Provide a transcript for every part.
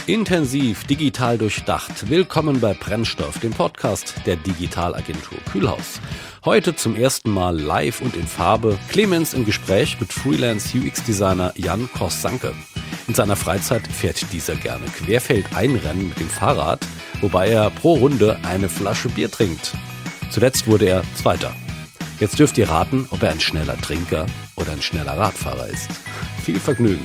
Intensiv, digital durchdacht. Willkommen bei Brennstoff, dem Podcast der Digitalagentur Kühlhaus. Heute zum ersten Mal live und in Farbe Clemens im Gespräch mit Freelance-UX-Designer Jan Korsanke. In seiner Freizeit fährt dieser gerne Querfeldeinrennen mit dem Fahrrad, wobei er pro Runde eine Flasche Bier trinkt. Zuletzt wurde er Zweiter. Jetzt dürft ihr raten, ob er ein schneller Trinker oder ein schneller Radfahrer ist. Viel Vergnügen!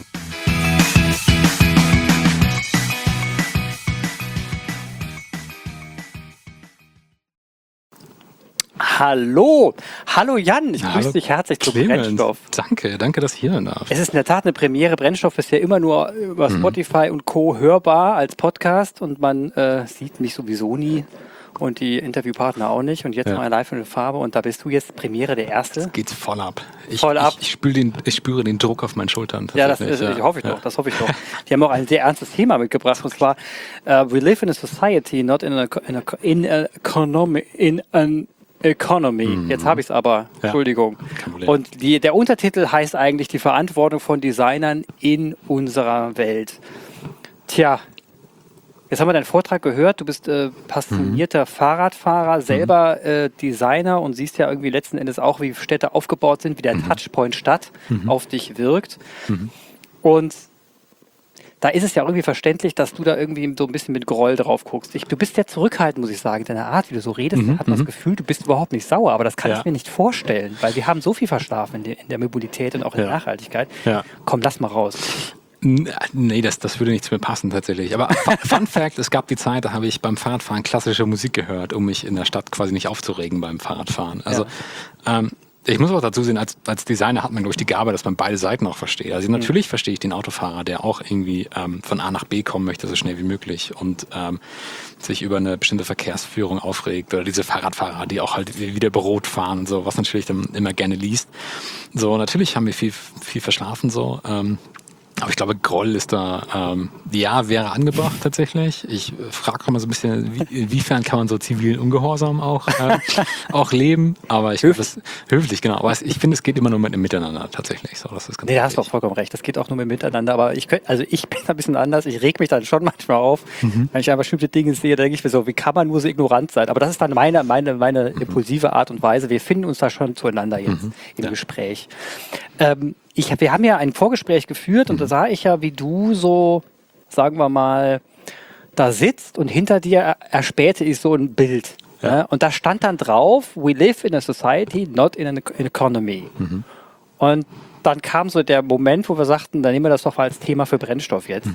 Hallo Jan, ich grüße dich herzlich zu Brennstoff. Danke, dass ich hier sein darf. Es ist in der Tat eine Premiere. Brennstoff ist ja immer nur über Spotify und Co. hörbar als Podcast und man sieht mich sowieso nie und die Interviewpartner auch nicht und jetzt mal live in Farbe und da bist du jetzt Premiere der Erste. Das geht voll ab. Ich spüre den Druck auf meinen Schultern. Ja, das hoffe ich doch. Die haben auch ein sehr ernstes Thema mitgebracht und zwar we live in a society, not in an Economy. Jetzt habe ich es aber. Entschuldigung. Und der Untertitel heißt eigentlich die Verantwortung von Designern in unserer Welt. Tja, jetzt haben wir deinen Vortrag gehört. Du bist passionierter Fahrradfahrer, selber Designer und siehst ja irgendwie letzten Endes auch, wie Städte aufgebaut sind, wie der Touchpoint Stadt auf dich wirkt. Und da ist es ja irgendwie verständlich, dass du da irgendwie so ein bisschen mit Groll drauf guckst. Du bist sehr zurückhaltend, muss ich sagen. Deine Art, wie du so redest, hat man das Gefühl, du bist überhaupt nicht sauer. Aber das kann ich mir nicht vorstellen, weil wir haben so viel verschlafen in der Mobilität und auch in der Nachhaltigkeit. Ja. Komm, lass mal raus. Nee, das würde nicht zu mir passen tatsächlich. Aber Fun Fact, es gab die Zeit, da habe ich beim Fahrradfahren klassische Musik gehört, um mich in der Stadt quasi nicht aufzuregen beim Fahrradfahren. Also ich muss auch dazu sehen, als Designer hat man, glaube ich, die Gabe, dass man beide Seiten auch versteht. Also natürlich verstehe ich den Autofahrer, der auch irgendwie von A nach B kommen möchte, so schnell wie möglich und sich über eine bestimmte Verkehrsführung aufregt oder diese Fahrradfahrer, die auch halt wieder über Rot fahren und so, was natürlich dann immer gerne liest. So, natürlich haben wir viel verschlafen so. Aber ich glaube, Groll ist da, wäre angebracht tatsächlich. Ich frage auch mal so ein bisschen, inwiefern kann man so zivilen Ungehorsam auch leben. Aber ich glaube, das höflich, genau. Aber ich finde, es geht immer nur mit einem Miteinander tatsächlich. So, das ist ganz da hast du auch vollkommen recht. Das geht auch nur mit Miteinander. Aber ich bin ein bisschen anders. Ich reg mich dann schon manchmal auf, wenn ich einfach bestimmte Dinge sehe, da denke ich mir so, wie kann man nur so ignorant sein? Aber das ist dann meine impulsive Art und Weise. Wir finden uns da schon zueinander jetzt im Gespräch. Wir haben ja ein Vorgespräch geführt und da sah ich ja, wie du so, sagen wir mal, da sitzt und hinter dir erspähte ich so ein Bild. Ja. Und da stand dann drauf, we live in a society, not in an economy. Und dann kam so der Moment, wo wir sagten, dann nehmen wir das doch mal als Thema für Brennstoff jetzt.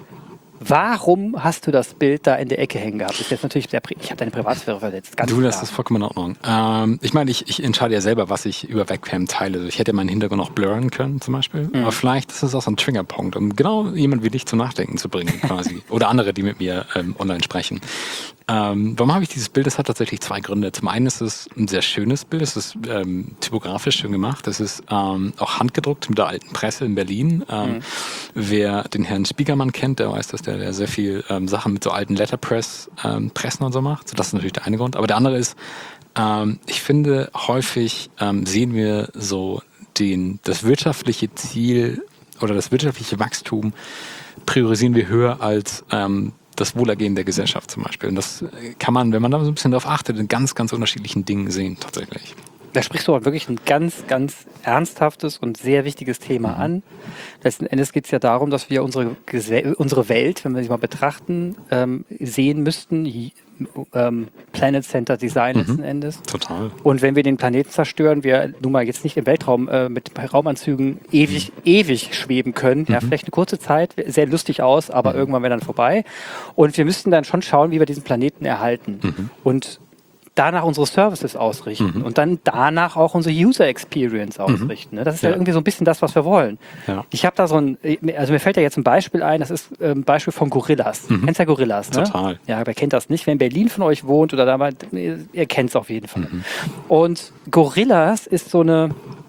Warum hast du das Bild da in der Ecke hängen gehabt? Das ist jetzt natürlich ich habe deine Privatsphäre verletzt. Ganz klar. Das ist vollkommen in Ordnung. Ich meine, ich entscheide ja selber, was ich über Webcam teile. Also ich hätte meinen Hintergrund auch blurren können zum Beispiel. Aber vielleicht ist es auch so ein Triggerpunkt, um genau jemanden wie dich zum Nachdenken zu bringen quasi. Oder andere, die mit mir online sprechen. Warum habe ich dieses Bild? Das hat tatsächlich zwei Gründe. Zum einen ist es ein sehr schönes Bild. Es ist typografisch schön gemacht. Es ist auch handgedruckt mit der alten Presse in Berlin. Wer den Herrn Spiekermann kennt, der weiß, dass der sehr viel Sachen mit so alten Letterpress-Pressen und so macht. So, das ist natürlich der eine Grund. Aber der andere ist, ich finde, häufig sehen wir so das wirtschaftliche Ziel oder das wirtschaftliche Wachstum priorisieren wir höher als das Wohlergehen der Gesellschaft zum Beispiel. Und das kann man, wenn man da so ein bisschen darauf achtet, in ganz, ganz unterschiedlichen Dingen sehen tatsächlich. Da sprichst du auch wirklich ein ganz, ganz ernsthaftes und sehr wichtiges Thema an. Letzten Endes geht es ja darum, dass wir unsere Welt, wenn wir sie mal betrachten, sehen müssten, Planet Center Design letzten Endes. Total. Und wenn wir den Planeten zerstören, wir nun mal jetzt nicht im Weltraum mit Raumanzügen ewig schweben können, ja, vielleicht eine kurze Zeit, sehr lustig aus, aber irgendwann wäre dann vorbei. Und wir müssten dann schon schauen, wie wir diesen Planeten erhalten. Und danach unsere Services ausrichten und dann danach auch unsere User Experience ausrichten. Das ist ja irgendwie so ein bisschen das, was wir wollen. Ja. Ich habe da mir fällt ja jetzt ein Beispiel ein, das ist ein Beispiel von Gorillas. Kennst ja Gorillas, ne? Total. Ja, wer kennt das nicht? Wer in Berlin von euch wohnt oder da mal, ihr kennt es auf jeden Fall. Und Gorillas ist so ein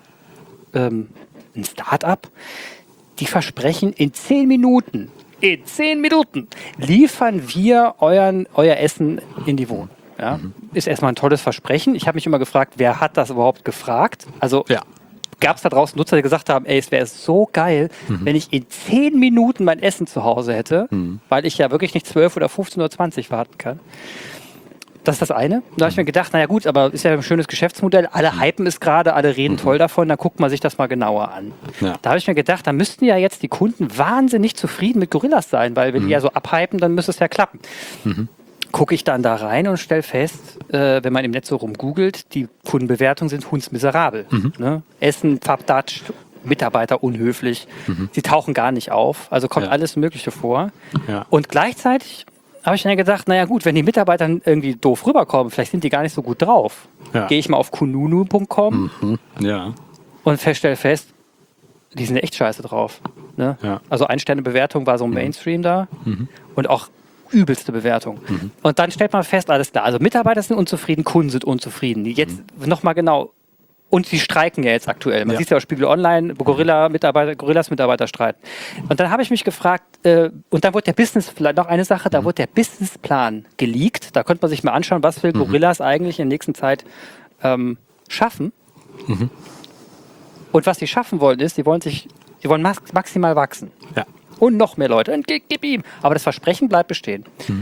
Start-up, die versprechen in 10 Minuten liefern wir euer Essen in die Wohnung. Ja, ist erstmal ein tolles Versprechen. Ich habe mich immer gefragt, wer hat das überhaupt gefragt? Also gab es da draußen Nutzer, die gesagt haben, ey, es wäre so geil, wenn ich in 10 Minuten mein Essen zu Hause hätte, weil ich ja wirklich nicht 12 oder 15 oder 20 warten kann. Das ist das eine. Da habe ich mir gedacht, naja gut, aber ist ja ein schönes Geschäftsmodell. Alle hypen es gerade, alle reden toll davon, dann guckt man sich das mal genauer an. Ja. Da habe ich mir gedacht, da müssten ja jetzt die Kunden wahnsinnig zufrieden mit Gorillas sein, weil wenn die ja so abhypen, dann müsste es ja klappen. Gucke ich dann da rein und stelle fest, wenn man im Netz so rumgoogelt, die Kundenbewertungen sind hundsmiserabel. Ne? Essen, Farbdatsch, Mitarbeiter unhöflich, sie tauchen gar nicht auf, also kommt alles Mögliche vor. Ja. Und gleichzeitig habe ich dann gedacht, naja gut, wenn die Mitarbeiter irgendwie doof rüberkommen, vielleicht sind die gar nicht so gut drauf. Ja. Gehe ich mal auf kununu.com Ja. und stelle fest, die sind echt scheiße drauf. Ne? Ja. Also 1-Sterne-Bewertung war so ein Mainstream da und auch übelste Bewertung. Und dann stellt man fest, alles klar, also Mitarbeiter sind unzufrieden, Kunden sind unzufrieden. Jetzt nochmal genau. Und die streiken ja jetzt aktuell. Man sieht ja auf Spiegel Online, Gorillas Mitarbeiter streiten. Und dann habe ich mich gefragt, und dann wurde der vielleicht noch eine Sache, da wurde der Businessplan geleakt. Da könnte man sich mal anschauen, was will Gorillas eigentlich in der nächsten Zeit schaffen. Und was sie schaffen wollen ist, sie wollen maximal wachsen. Ja. Und noch mehr Leute. Und gib ihm. Aber das Versprechen bleibt bestehen.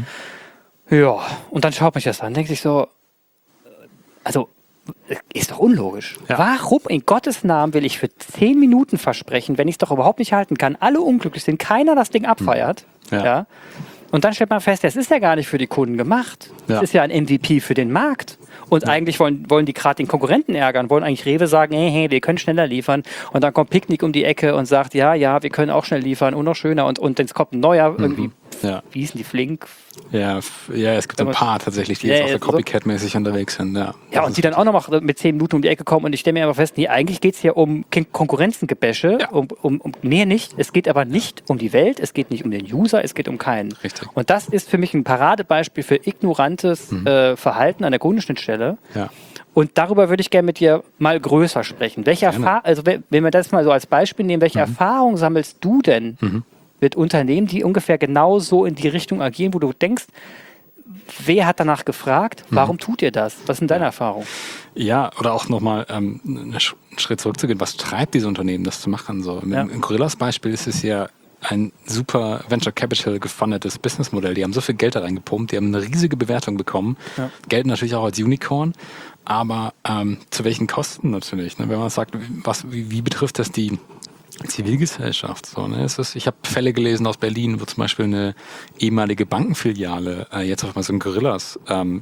Ja, und dann schaut mich das an, denkt sich so, also ist doch unlogisch. Ja. Warum in Gottes Namen will ich für 10 Minuten versprechen, wenn ich es doch überhaupt nicht halten kann? Alle unglücklich sind, keiner das Ding abfeiert. Ja. Und dann stellt man fest, das ist ja gar nicht für die Kunden gemacht. Das ist ja ein MVP für den Markt. Und eigentlich wollen die gerade den Konkurrenten ärgern, wollen eigentlich Rewe sagen, hey, wir können schneller liefern. Und dann kommt Picknick um die Ecke und sagt, ja, wir können auch schnell liefern und noch schöner. Und jetzt kommt ein neuer irgendwie, wie hießen die, Flink? Ja, es gibt ein paar tatsächlich, die jetzt auch so Copycat-mäßig unterwegs sind. Ja, und die dann auch noch mit 10 Minuten um die Ecke kommen und ich stelle mir einfach fest, nee, eigentlich geht es hier um Konkurrenzengebäsche, nee, nicht. Es geht aber nicht um die Welt, es geht nicht um den User, es geht um keinen. Richtig. Und das ist für mich ein Paradebeispiel für ignorantes Verhalten an der Kundenschnittstelle. Ja. Und darüber würde ich gerne mit dir mal größer sprechen. Also wenn wir das mal so als Beispiel nehmen, welche Erfahrung sammelst du denn mit Unternehmen, die ungefähr genauso in die Richtung agieren, wo du denkst, wer hat danach gefragt? Warum tut ihr das? Was sind deine Erfahrungen? Ja, oder auch nochmal einen Schritt zurückzugehen. Was treibt diese Unternehmen, das zu machen? So, im Gorillas Beispiel ist es ja ein super Venture Capital gefundetes Businessmodell. Die haben so viel Geld da reingepumpt, die haben eine riesige Bewertung bekommen, gelten natürlich auch als Unicorn, aber zu welchen Kosten natürlich? Ne? Wenn man sagt, wie betrifft das die Zivilgesellschaft? So, ne? Ich habe Fälle gelesen aus Berlin, wo zum Beispiel eine ehemalige Bankenfiliale jetzt auf mal so ein Gorillas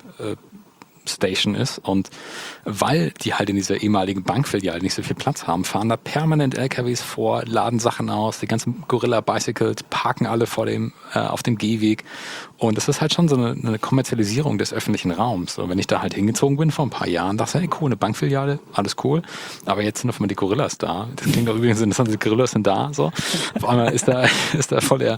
Station ist und weil die halt in dieser ehemaligen Bankfiliale nicht so viel Platz haben, fahren da permanent LKWs vor, laden Sachen aus, die ganzen Gorilla-Bicycles parken alle auf dem Gehweg und das ist halt schon so eine Kommerzialisierung des öffentlichen Raums. So, wenn ich da halt hingezogen bin vor ein paar Jahren, dachte ich, hey cool, eine Bankfiliale, alles cool, aber jetzt sind auf einmal die Gorillas da. Das klingt doch übrigens interessant, die Gorillas sind da, so. Auf einmal ist da voll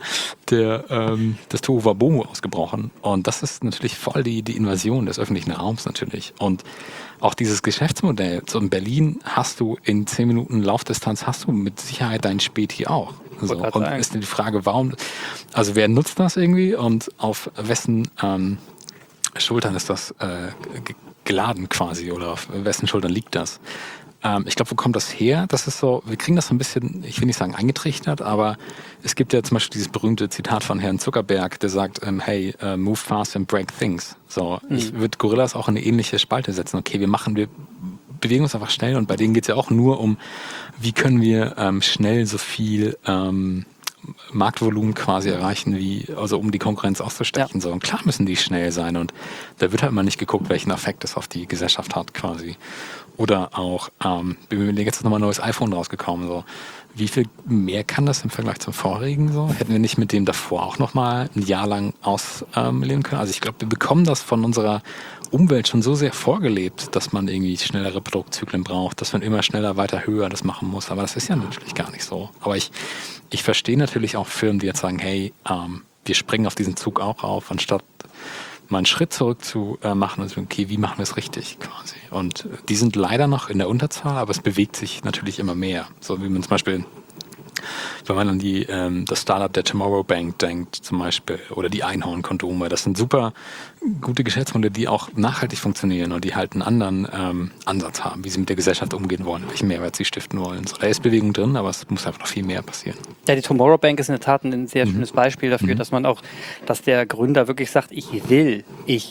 das Tohuwabohu ausgebrochen und das ist natürlich voll die Invasion des öffentlichen Raums natürlich. Und auch dieses Geschäftsmodell, so in Berlin hast du in 10 Minuten Laufdistanz, hast du mit Sicherheit deinen Späti auch. So. Und ist dann die Frage, warum, also wer nutzt das irgendwie und auf wessen Schultern ist das geladen quasi oder auf wessen Schultern liegt das? Ich glaube, wo kommt das her? Das ist so, wir kriegen das so ein bisschen, ich will nicht sagen eingetrichtert, aber es gibt ja zum Beispiel dieses berühmte Zitat von Herrn Zuckerberg, der sagt, hey, move fast and break things. So, ich würde Gorillas auch in eine ähnliche Spalte setzen. Okay, wir bewegen uns einfach schnell und bei denen geht es ja auch nur um, wie können wir schnell so viel Marktvolumen quasi erreichen, also um die Konkurrenz auszustechen. So. Und klar müssen die schnell sein und da wird halt mal nicht geguckt, welchen Effekt das auf die Gesellschaft hat quasi. Oder auch, jetzt ist nochmal ein neues iPhone rausgekommen, so. Wie viel mehr kann das im Vergleich zum vorigen so? Hätten wir nicht mit dem davor auch nochmal ein Jahr lang ausleben können? Also ich glaube, wir bekommen das von unserer Umwelt schon so sehr vorgelebt, dass man irgendwie schnellere Produktzyklen braucht, dass man immer schneller, weiter, höher das machen muss. Aber das ist ja natürlich gar nicht so. Aber ich verstehe natürlich auch Firmen, die jetzt sagen, hey, wir springen auf diesen Zug auch auf, anstatt mal einen Schritt zurück zu machen und sagen, okay, wie machen wir es richtig quasi? Und die sind leider noch in der Unterzahl, aber es bewegt sich natürlich immer mehr. So wie man zum Beispiel wenn man an das Startup der Tomorrow Bank denkt zum Beispiel oder die Einhorn-Kondome, das sind super gute Geschäftsmodelle, die auch nachhaltig funktionieren und die halt einen anderen Ansatz haben, wie sie mit der Gesellschaft umgehen wollen, welchen Mehrwert sie stiften wollen. So, da ist Bewegung drin, aber es muss einfach noch viel mehr passieren. Ja, die Tomorrow Bank ist in der Tat ein sehr schönes Beispiel dafür, dass der Gründer wirklich sagt, ich will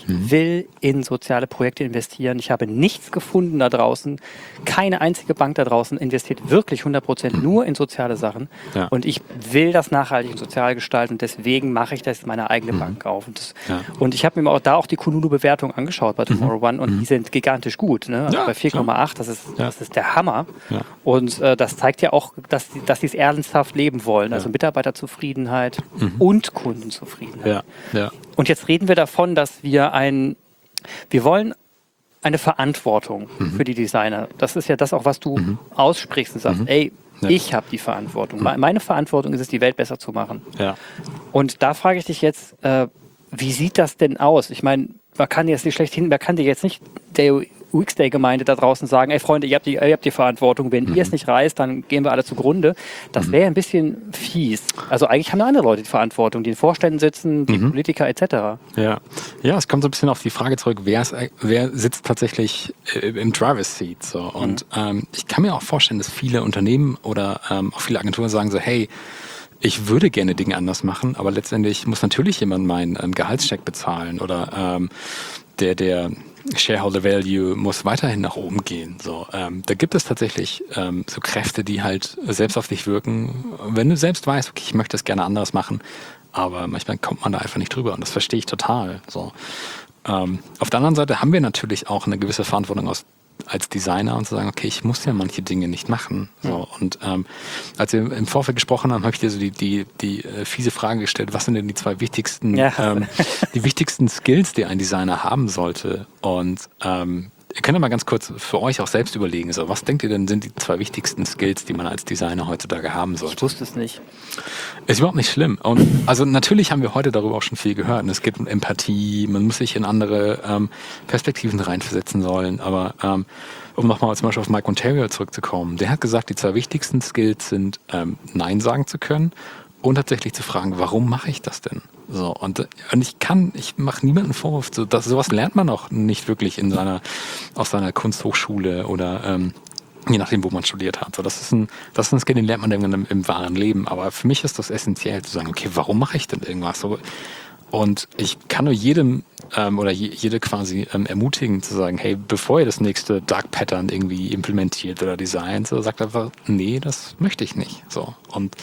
in soziale Projekte investieren. Ich habe nichts gefunden da draußen. Keine einzige Bank da draußen investiert wirklich 100% nur in soziale Sachen. Ja. Und ich will das nachhaltig und sozial gestalten. Deswegen mache ich das meine eigene Bank auf. Und ich habe mir auch die Kununu-Bewertung angeschaut bei Tomorrow One und die sind gigantisch gut. Ne? Also bei 4,8, das ist der Hammer. Ja. Und das zeigt ja auch, dass sie es ernsthaft leben wollen. Also Mitarbeiterzufriedenheit und Kundenzufriedenheit. Ja. Ja. Und jetzt reden wir davon, dass wir wollen eine Verantwortung für die Designer. Das ist ja das auch, was du aussprichst und sagst, ich habe die Verantwortung. Meine Verantwortung ist es, die Welt besser zu machen. Ja. Und da frage ich dich jetzt, wie sieht das denn aus? Ich meine, man kann dir jetzt nicht der UX-Day-Gemeinde da draußen sagen, ey Freunde, ihr habt die Verantwortung, wenn ihr es nicht reißt, dann gehen wir alle zugrunde. Das wäre ein bisschen fies. Also eigentlich haben da andere Leute die Verantwortung, die in Vorständen sitzen, die Politiker etc. Ja, es kommt so ein bisschen auf die Frage zurück, wer sitzt tatsächlich im Driver's Seat. So. Und ich kann mir auch vorstellen, dass viele Unternehmen oder auch viele Agenturen sagen so, hey, ich würde gerne Dinge anders machen, aber letztendlich muss natürlich jemand meinen Gehaltscheck bezahlen oder der Shareholder Value muss weiterhin nach oben gehen. So, da gibt es tatsächlich so Kräfte, die halt selbst auf dich wirken. Wenn du selbst weißt, okay, ich möchte das gerne anders machen, aber manchmal kommt man da einfach nicht drüber und das verstehe ich total. So. Auf der anderen Seite haben wir natürlich auch eine gewisse Verantwortung als Designer und zu sagen, okay, ich muss ja manche Dinge nicht machen. So, und als wir im Vorfeld gesprochen haben, habe ich dir so die fiese Frage gestellt, was sind denn die zwei wichtigsten, die wichtigsten Skills, die ein Designer haben sollte? Und ihr könnt ja mal ganz kurz für euch auch selbst überlegen, so, was denkt ihr denn sind die zwei wichtigsten Skills, die man als Designer heutzutage haben sollte? Ich wusste es nicht. Ist überhaupt nicht schlimm. Und also natürlich haben wir heute darüber auch schon viel gehört. Und es geht um Empathie, man muss sich in andere Perspektiven reinversetzen sollen. Aber um nochmal zum Beispiel auf Mike Ontario zurückzukommen, der hat gesagt, die zwei wichtigsten Skills sind Nein sagen zu können und tatsächlich zu fragen, warum mache ich das denn? So, und ich mache niemanden Vorwurf, sowas lernt man auch nicht wirklich aus seiner Kunsthochschule oder je nachdem, wo man studiert hat. So, das ist ein Skill, den lernt man dann im wahren Leben. Aber für mich ist das essentiell zu sagen, okay, warum mache ich denn irgendwas? So, und ich kann nur jedem oder jede quasi ermutigen zu sagen, hey, bevor ihr das nächste Dark Pattern irgendwie implementiert oder designt, so sagt einfach, nee, das möchte ich nicht. So, und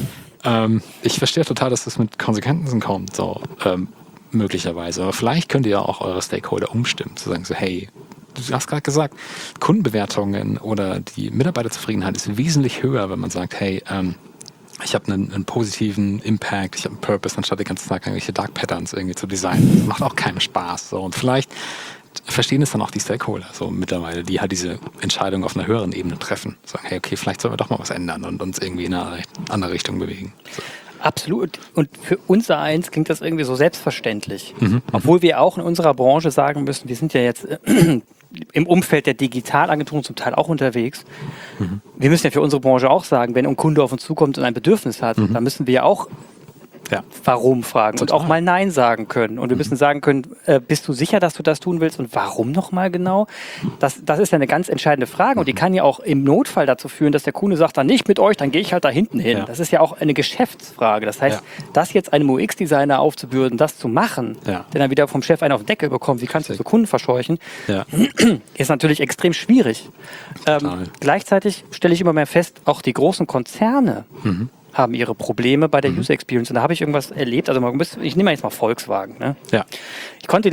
ich verstehe total, dass das mit Konsequenzen kommt, so möglicherweise. Aber vielleicht könnt ihr ja auch eure Stakeholder umstimmen, zu sagen so, hey, du hast gerade gesagt, Kundenbewertungen oder die Mitarbeiterzufriedenheit ist wesentlich höher, wenn man sagt, hey, ich habe einen positiven Impact, ich habe einen Purpose, anstatt den ganzen Tag irgendwelche Dark Patterns irgendwie zu designen. Das macht auch keinen Spaß. So. Und vielleicht verstehen es dann auch die Stakeholder so mittlerweile, die halt diese Entscheidung auf einer höheren Ebene treffen. Sagen, hey, okay, vielleicht sollen wir doch mal was ändern und uns irgendwie in eine andere Richtung bewegen. So. Absolut. Und für uns eins klingt das irgendwie so selbstverständlich. Obwohl wir auch in unserer Branche sagen müssen, wir sind ja jetzt im Umfeld der Digitalagenturen zum Teil auch unterwegs. Wir müssen ja für unsere Branche auch sagen, wenn ein Kunde auf uns zukommt und ein Bedürfnis hat, dann müssen wir ja auch warum fragen und auch mal Nein sagen können. Und wir müssen sagen können, bist du sicher, dass du das tun willst und warum nochmal genau? Das ist ja eine ganz entscheidende Frage und die kann ja auch im Notfall dazu führen, dass der Kunde sagt, dann nicht mit euch, dann gehe ich halt da hinten hin. Ja. Das ist ja auch eine Geschäftsfrage. Das heißt, das jetzt einem UX-Designer aufzubürden, das zu machen, der dann wieder vom Chef einen auf den Deckel bekommt, wie kannst du so Kunden verscheuchen, ist natürlich extrem schwierig. Gleichzeitig stelle ich immer mehr fest, auch die großen Konzerne haben ihre Probleme bei der User Experience. Und da habe ich irgendwas erlebt. Also ich nehme jetzt mal Volkswagen. Ne? Ja. Ich konnte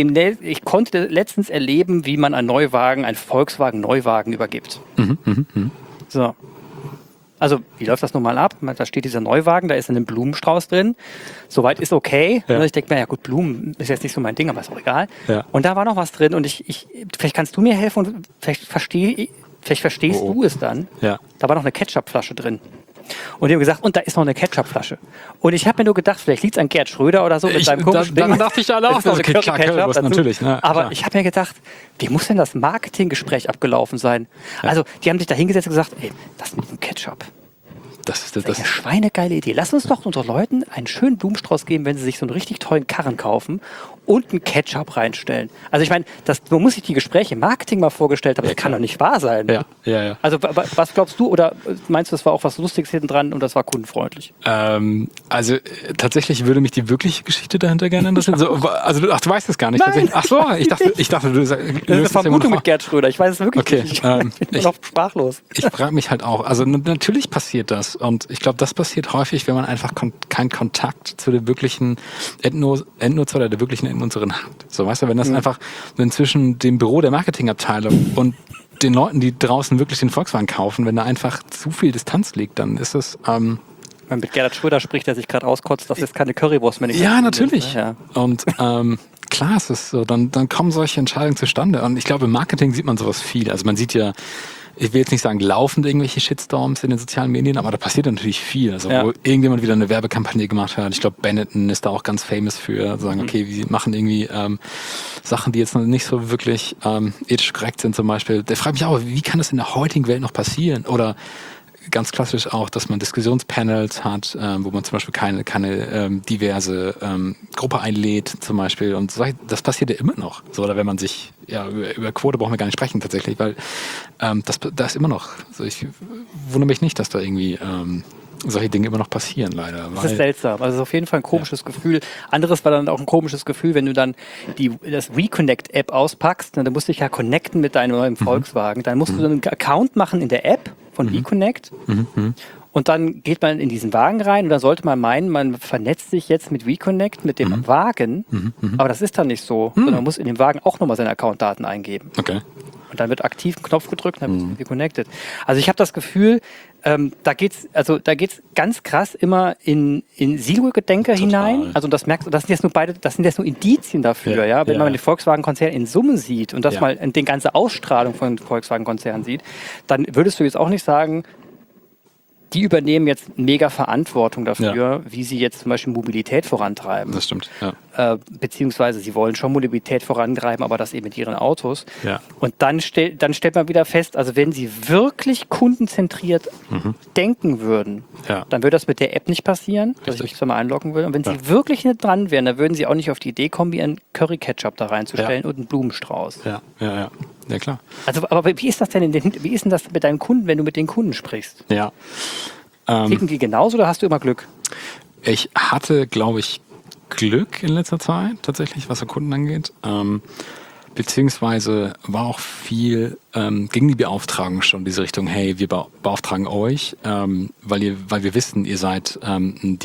letztens erleben, wie man einen Volkswagen-Neuwagen übergibt. So. Also, wie läuft das nun mal ab? Da steht dieser Neuwagen, da ist ein Blumenstrauß drin. Soweit ist okay. Ja. Und ich denke mir, ja gut, Blumen ist jetzt nicht so mein Ding, aber ist auch egal. Ja. Und da war noch was drin und vielleicht kannst du mir helfen und vielleicht verstehst du es dann. Ja. Da war noch eine Ketchupflasche drin. Und die haben gesagt, und da ist noch eine Ketchupflasche. Und ich habe mir nur gedacht, vielleicht liegt es an Gerd Schröder oder so mit seinem komischen Ding. Daran dachte ich alle auch. Also Ketchup natürlich. Ne? Aber ich habe mir gedacht, wie muss denn das Marketinggespräch abgelaufen sein? Ja. Also die haben sich da hingesetzt und gesagt, ey, das mit dem Ketchup. Das ist eine schweinegeile Idee. Lass uns doch unseren Leuten einen schönen Blumenstrauß geben, wenn sie sich so einen richtig tollen Karren kaufen und einen Ketchup reinstellen. Also ich meine, man muss sich die Gespräche im Marketing mal vorgestellt haben, das kann doch nicht wahr sein. Ja. Also was glaubst du, oder meinst du, das war auch was Lustiges hinten dran und das war kundenfreundlich? Also tatsächlich würde mich die wirkliche Geschichte dahinter gerne interessieren. Du weißt es gar nicht. Nein. Ach so, ich dachte, du sagst... Das ist eine Vermutung mit Gerd Schröder, ich weiß es wirklich nicht. Ich bin noch sprachlos. Ich frage mich halt auch, also natürlich passiert das und ich glaube, das passiert häufig, wenn man einfach keinen Kontakt zu der wirklichen Endnutzer oder der wirklichen Endnutzerin hat. So, weißt du, wenn das einfach zwischen dem Büro der Marketingabteilung und den Leuten, die draußen wirklich den Volkswagen kaufen, wenn da einfach zu viel Distanz liegt, dann ist es... Wenn man mit Gerhard Schröder spricht, der sich gerade auskotzt, das ist keine Currywurst mehr. Ja, natürlich. Ja. Und klar ist es so, dann kommen solche Entscheidungen zustande. Und ich glaube, im Marketing sieht man sowas viel. Also man sieht ja, ich will jetzt nicht sagen laufend irgendwelche Shitstorms in den sozialen Medien, aber da passiert natürlich viel. Also wo irgendjemand wieder eine Werbekampagne gemacht hat. Ich glaube, Benetton ist da auch ganz famous für, sagen, okay, wir machen irgendwie Sachen, die jetzt noch nicht so wirklich ethisch korrekt sind zum Beispiel. Der fragt mich auch, wie kann das in der heutigen Welt noch passieren? Oder ganz klassisch auch, dass man Diskussionspanels hat, wo man zum Beispiel keine diverse Gruppe einlädt zum Beispiel. Und so, das passiert ja immer noch. So, oder wenn man sich, über Quote brauchen wir gar nicht sprechen tatsächlich, weil da ist immer noch, so, ich wundere mich nicht, dass da irgendwie solche Dinge immer noch passieren, leider. Das ist seltsam. Also es ist auf jeden Fall ein komisches Gefühl. Anderes war dann auch ein komisches Gefühl, wenn du dann das Reconnect-App auspackst, dann musst du dich ja connecten mit deinem neuen Volkswagen. Dann musst du einen Account machen in der App von Reconnect. Und dann geht man in diesen Wagen rein und dann sollte man meinen, man vernetzt sich jetzt mit Reconnect, mit dem Wagen. Aber das ist dann nicht so. Sondern man muss in dem Wagen auch nochmal seine Accountdaten eingeben. Okay. Und dann wird aktiv ein Knopf gedrückt und dann bist du reconnected. Also ich habe das Gefühl, da geht's ganz krass immer in Silo-Gedenke hinein. Also das merkst du, das sind jetzt nur Indizien dafür, wenn man den Volkswagen-Konzern in Summe sieht und das mal die ganze Ausstrahlung von Volkswagen-Konzernen sieht, dann würdest du jetzt auch nicht sagen, die übernehmen jetzt mega Verantwortung dafür, wie sie jetzt zum Beispiel Mobilität vorantreiben. Das stimmt, beziehungsweise sie wollen schon Mobilität vorantreiben, aber das eben mit ihren Autos. Ja. Und dann stellt man wieder fest, also wenn sie wirklich kundenzentriert denken würden, dann würde das mit der App nicht passieren, dass ich mich zwar mal einloggen will. Und wenn sie wirklich nicht dran wären, dann würden sie auch nicht auf die Idee kommen, wie einen Curry-Ketchup da reinzustellen und einen Blumenstrauß. Ja, klar. Also, aber wie ist das denn wie ist denn das mit deinen Kunden, wenn du mit den Kunden sprichst? Ja. Ticken die genauso oder hast du immer Glück? Ich hatte, glaube ich, Glück in letzter Zeit, tatsächlich, was so Kunden angeht. Beziehungsweise war auch viel gegen die Beauftragung schon diese Richtung, hey, wir beauftragen euch, weil wir wissen, ihr seid ein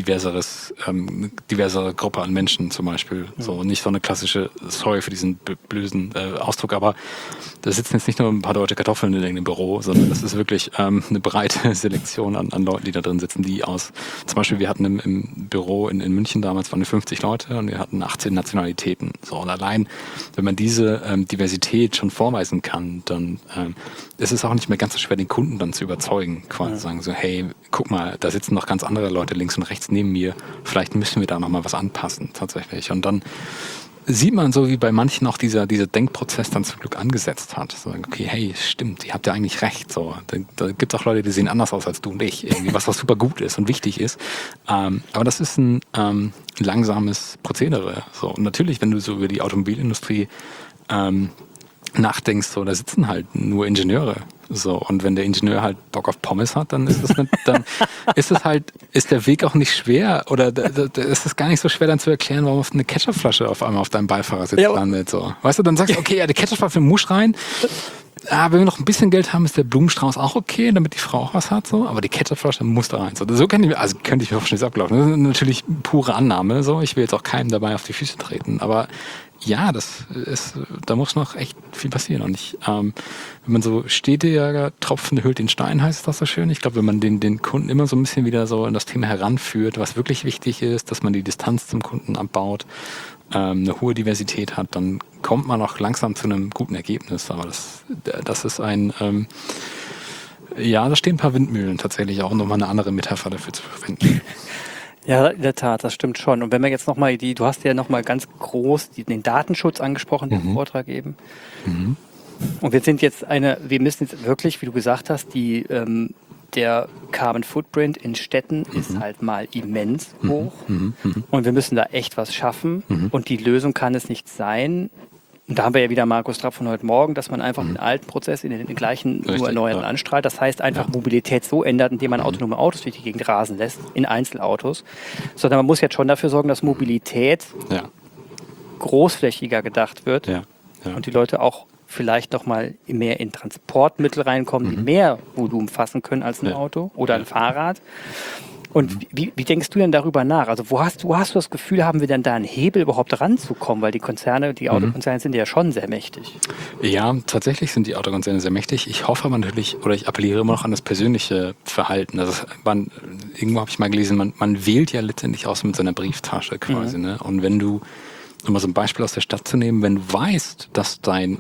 diversere Gruppe an Menschen zum Beispiel. So nicht so eine klassische, sorry für diesen blöden Ausdruck, aber da sitzen jetzt nicht nur ein paar deutsche Kartoffeln in irgendeinem Büro, sondern das ist wirklich eine breite Selektion an Leuten, die da drin sitzen, die zum Beispiel wir hatten im Büro in München damals waren wir 50 Leute und wir hatten 18 Nationalitäten. So, und allein, wenn man diese Diversität schon vorweisen kann, dann ist es auch nicht mehr ganz so schwer, den Kunden dann zu überzeugen, quasi sagen so, hey, guck mal, da sitzen noch ganz andere Leute links und rechts neben mir, vielleicht müssen wir da nochmal was anpassen, tatsächlich. Und dann sieht man so, wie bei manchen auch dieser Denkprozess dann zum Glück angesetzt hat. So, okay, hey, stimmt, ihr habt ja eigentlich recht. So, da gibt es auch Leute, die sehen anders aus als du und ich, irgendwie, was super gut ist und wichtig ist. Aber das ist ein langsames Prozedere. So, und natürlich, wenn du so über die Automobilindustrie nachdenkst, so, da sitzen halt nur Ingenieure. So, und wenn der Ingenieur halt Bock auf Pommes hat, dann ist ist der Weg auch nicht schwer oder ist es gar nicht so schwer dann zu erklären, warum eine Ketchupflasche auf einmal auf deinem Beifahrersitz landet. So. Weißt du, dann sagst du, okay, die Ketchupflasche muss rein. Wenn wir noch ein bisschen Geld haben, ist der Blumenstrauß auch okay, damit die Frau auch was hat, so. Aber die Ketchupflasche muss da rein. So könnte ich mir vorstellen, ist abgelaufen. Das ist natürlich pure Annahme, so. Ich will jetzt auch keinem dabei auf die Füße treten, aber ja, da muss noch echt viel passieren. Und wenn man so stetiger Tropfen höhlt den Stein, heißt es das so schön. Ich glaube, wenn man den Kunden immer so ein bisschen wieder so in das Thema heranführt, was wirklich wichtig ist, dass man die Distanz zum Kunden abbaut, eine hohe Diversität hat, dann kommt man auch langsam zu einem guten Ergebnis. Aber das ist da stehen ein paar Windmühlen tatsächlich auch, um nochmal eine andere Metapher dafür zu verwenden. Ja, in der Tat, das stimmt schon. Und wenn wir jetzt nochmal du hast ja nochmal ganz groß den Datenschutz angesprochen, den Vortrag eben. Und wir müssen jetzt wirklich, wie du gesagt hast, der Carbon Footprint in Städten ist halt mal immens hoch. Und wir müssen da echt was schaffen. Und die Lösung kann es nicht sein. Und da haben wir ja wieder Markus Trapp von heute Morgen, dass man einfach den alten Prozess in den gleichen, nur erneuerten anstrahlt. Das heißt, einfach Mobilität so ändert, indem man autonome Autos durch die Gegend rasen lässt, in Einzelautos. Sondern man muss jetzt schon dafür sorgen, dass Mobilität großflächiger gedacht wird und die Leute auch vielleicht noch mal mehr in Transportmittel reinkommen, die mehr Volumen fassen können als ein Auto oder ein Fahrrad. Und wie denkst du denn darüber nach? Also wo hast du das Gefühl, haben wir denn da einen Hebel überhaupt ranzukommen? Weil die Autokonzerne sind ja schon sehr mächtig. Ja, tatsächlich sind die Autokonzerne sehr mächtig. Ich hoffe aber natürlich, oder ich appelliere immer noch an das persönliche Verhalten. Also irgendwo habe ich mal gelesen, man wählt ja letztendlich aus mit seiner Brieftasche quasi. Ne? Und wenn du, um mal so ein Beispiel aus der Stadt zu nehmen, wenn du weißt, dass dein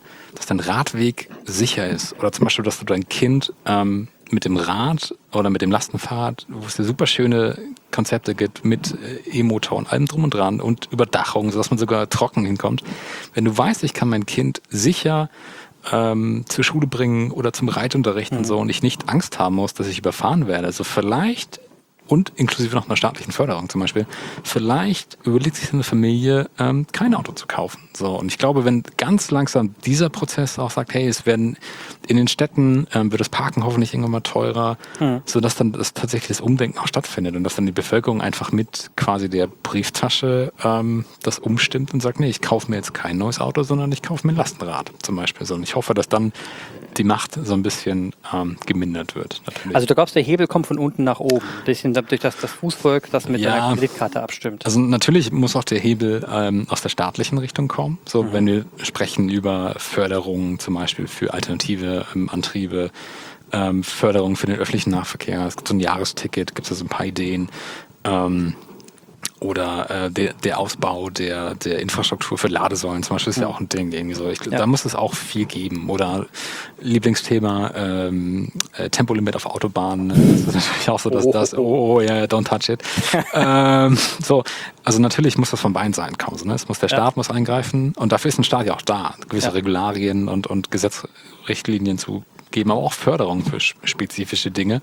Radweg sicher ist, oder zum Beispiel, dass du dein Kind mit dem Rad oder mit dem Lastenfahrrad, wo es ja super schöne Konzepte gibt mit E-Motor und allem drum und dran und Überdachung, sodass man sogar trocken hinkommt. Wenn du weißt, ich kann mein Kind sicher zur Schule bringen oder zum Reitunterricht und so und ich nicht Angst haben muss, dass ich überfahren werde, also vielleicht und inklusive noch einer staatlichen Förderung zum Beispiel, vielleicht überlegt sich eine Familie, kein Auto zu kaufen. So, und ich glaube, wenn ganz langsam dieser Prozess auch sagt, hey, es werden in den Städten, wird das Parken hoffentlich irgendwann mal teurer, sodass dann tatsächlich das Umdenken auch stattfindet und dass dann die Bevölkerung einfach mit quasi der Brieftasche das umstimmt und sagt, nee, ich kaufe mir jetzt kein neues Auto, sondern ich kaufe mir ein Lastenrad zum Beispiel. So, und ich hoffe, dass dann die Macht so ein bisschen gemindert wird. Natürlich. Also du glaubst, der Hebel kommt von unten nach oben, ein bisschen durch das Fußvolk, das mit der Kreditkarte abstimmt. Also natürlich muss auch der Hebel aus der staatlichen Richtung kommen. So, wenn wir sprechen über Förderungen zum Beispiel für alternative Antriebe, Förderung für den öffentlichen Nahverkehr. Es gibt so ein Jahresticket, gibt es so ein paar Ideen. Oder der Ausbau der Infrastruktur für Ladesäulen zum Beispiel ist ja auch ein Ding irgendwie so. Da muss es auch viel geben. Oder Lieblingsthema Tempolimit auf Autobahnen. Das ist natürlich auch so, dass don't touch it. So, also natürlich muss das von beiden Seiten kommen. So, ne? Der Staat muss eingreifen und dafür ist ein Staat ja auch da, gewisse Regularien und Gesetzrichtlinien zu geben, aber auch Förderung für spezifische Dinge,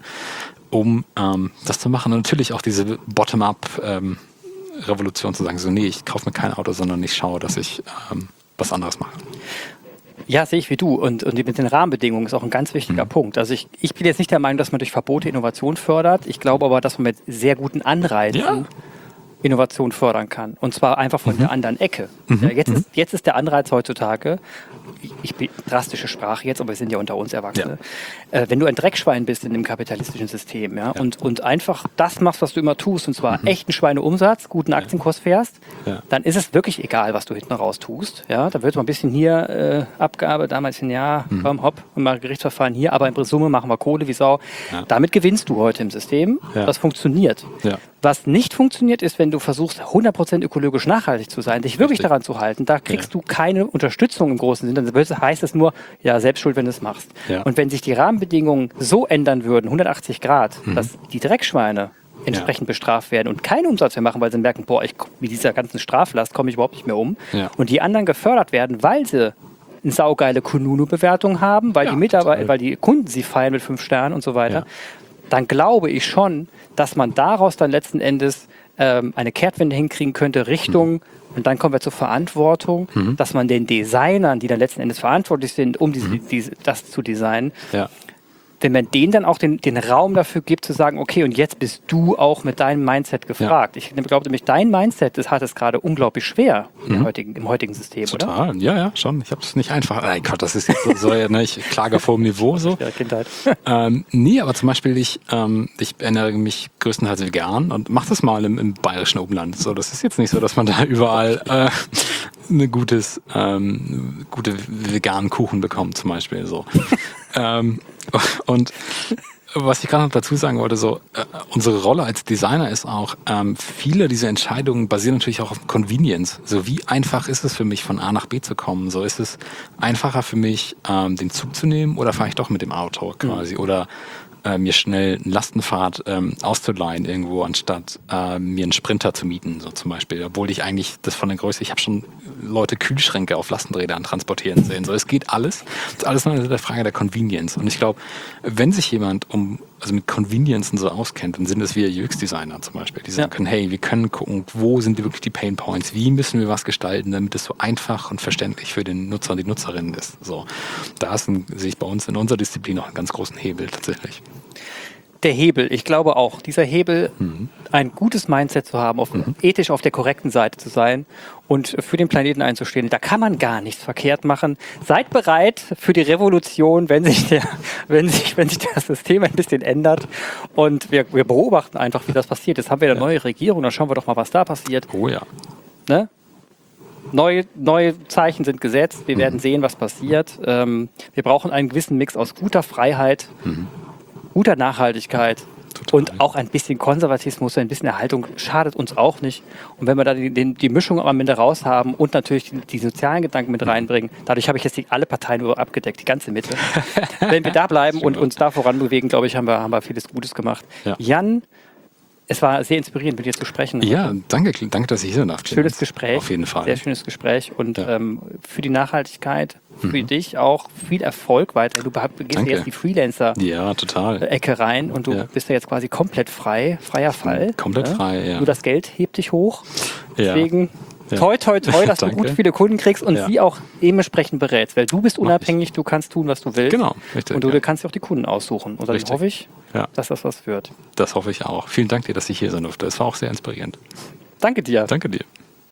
um das zu machen. Und natürlich auch diese Bottom-up Revolution zu sagen, so nee, ich kaufe mir kein Auto, sondern ich schaue, dass ich was anderes mache. Ja, sehe ich wie du. Und mit den Rahmenbedingungen ist auch ein ganz wichtiger Punkt. Also ich bin jetzt nicht der Meinung, dass man durch Verbote Innovation fördert. Ich glaube aber, dass man mit sehr guten Anreizen Innovation fördern kann. Und zwar einfach von der anderen Ecke. Ja, jetzt ist der Anreiz heutzutage, ich bin drastische Sprache jetzt, aber wir sind ja unter uns Erwachsene, wenn du ein Dreckschwein bist in dem kapitalistischen System, und einfach das machst, was du immer tust, und zwar echten Schweineumsatz, guten Aktienkurs fährst, dann ist es wirklich egal, was du hinten raus tust. Ja, da wird mal ein bisschen hier Abgabe, damals komm, hopp, und mal Gerichtsverfahren hier, aber in Summe machen wir Kohle wie Sau. Damit gewinnst du heute im System. Das funktioniert. Was nicht funktioniert, ist, wenn du versuchst, 100% ökologisch nachhaltig zu sein, dich wirklich daran zu halten, da kriegst du keine Unterstützung im großen Sinne. Dann heißt es nur, selbst schuld, wenn du es machst. Und wenn sich die Rahmenbedingungen so ändern würden, 180 Grad, dass die Dreckschweine entsprechend bestraft werden und keinen Umsatz mehr machen, weil sie merken, mit dieser ganzen Straflast komme ich überhaupt nicht mehr um. Und die anderen gefördert werden, weil sie eine saugeile Kununu-Bewertung haben, weil die Mitarbeiter, weil die Kunden sie feiern mit 5 Sternen und so weiter. Dann glaube ich schon, dass man daraus dann letzten Endes eine Kehrtwende hinkriegen könnte Richtung, und dann kommen wir zur Verantwortung, dass man den Designern, die dann letzten Endes verantwortlich sind, um das zu designen, wenn man denen dann auch den Raum dafür gibt, zu sagen, okay, und jetzt bist du auch mit deinem Mindset gefragt. Ich glaube nämlich, dein Mindset, das hat es gerade unglaublich schwer im heutigen System, total. Oder? Ja, schon. Ich habe es nicht einfach. Nein, Gott, das ist jetzt so ne, ich klage vor dem Niveau so. Ja, Kindheit. Nee, aber zum Beispiel, ich ernähre mich größtenteils vegan und mache das mal im bayerischen Umland. So, das ist jetzt nicht so, dass man da überall eine gute veganen Kuchen bekommt, zum Beispiel so. Und was ich gerade noch dazu sagen wollte, unsere Rolle als Designer ist auch, viele dieser Entscheidungen basieren natürlich auch auf Convenience. So, wie einfach ist es für mich, von A nach B zu kommen? So, ist es einfacher für mich, den Zug zu nehmen, oder fahre ich doch mit dem Auto quasi? Oder mir schnell ein Lastenfahrrad auszuleihen irgendwo, anstatt mir einen Sprinter zu mieten, so zum Beispiel. Obwohl ich eigentlich das von der Größe, ich habe schon Leute Kühlschränke auf Lastenrädern transportieren sehen. So, es geht alles. Das ist alles nur eine Frage der Convenience. Und ich glaube, wenn sich jemand um also mit Convenience und so auskennt, dann sind es wir UX-Designer zum Beispiel, die sagen können, hey, wir können gucken, wo sind wirklich die Pain Points, wie müssen wir was gestalten, damit es so einfach und verständlich für den Nutzer und die Nutzerin ist. So, da sehe ich bei uns in unserer Disziplin noch einen ganz großen Hebel tatsächlich. Der Hebel, ich glaube auch, dieser Hebel, ein gutes Mindset zu haben, ethisch auf der korrekten Seite zu sein und für den Planeten einzustehen, da kann man gar nichts verkehrt machen. Seid bereit für die Revolution, wenn sich das System ein bisschen ändert, und wir beobachten einfach, wie das passiert. Jetzt haben wir eine neue Regierung, dann schauen wir doch mal, was da passiert. Oh ja. Ne? Neue Zeichen sind gesetzt, wir werden sehen, was passiert. Wir brauchen einen gewissen Mix aus guter Freiheit, guter Nachhaltigkeit und auch ein bisschen Konservatismus, ein bisschen Erhaltung schadet uns auch nicht. Und wenn wir da die Mischung am Ende raus haben und natürlich die sozialen Gedanken mit reinbringen, dadurch habe ich jetzt alle Parteien nur abgedeckt, die ganze Mitte. Wenn wir da bleiben und uns da voran bewegen, glaube ich, haben wir vieles Gutes gemacht. Ja. Jan, es war sehr inspirierend, mit dir zu sprechen. Ja, danke, dass ich hier sein darf. Schönes Gespräch. Auf jeden Fall. Sehr schönes Gespräch. Und für die Nachhaltigkeit, für dich auch viel Erfolg weiter. Du gehst ja jetzt die Freelancer-Ecke rein und du bist ja jetzt quasi komplett freier Fall. Komplett frei, ja. Nur das Geld hebt dich hoch. Deswegen toi, dass du gut viele Kunden kriegst und sie auch dementsprechend berätst. Weil du bist unabhängig, du kannst tun, was du willst. Genau, richtig. Und du kannst dir auch die Kunden aussuchen. Und dann hoffe ich, dass das was wird. Das hoffe ich auch. Vielen Dank dir, dass ich hier sein durfte. Es war auch sehr inspirierend. Danke dir. Danke dir.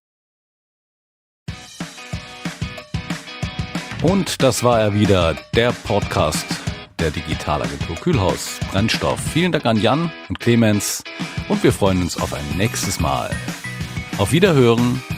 Und das war er wieder, der Podcast der Digitalagentur Kühlhaus, Brennstoff. Vielen Dank an Jan und Clemens und wir freuen uns auf ein nächstes Mal. Auf Wiederhören.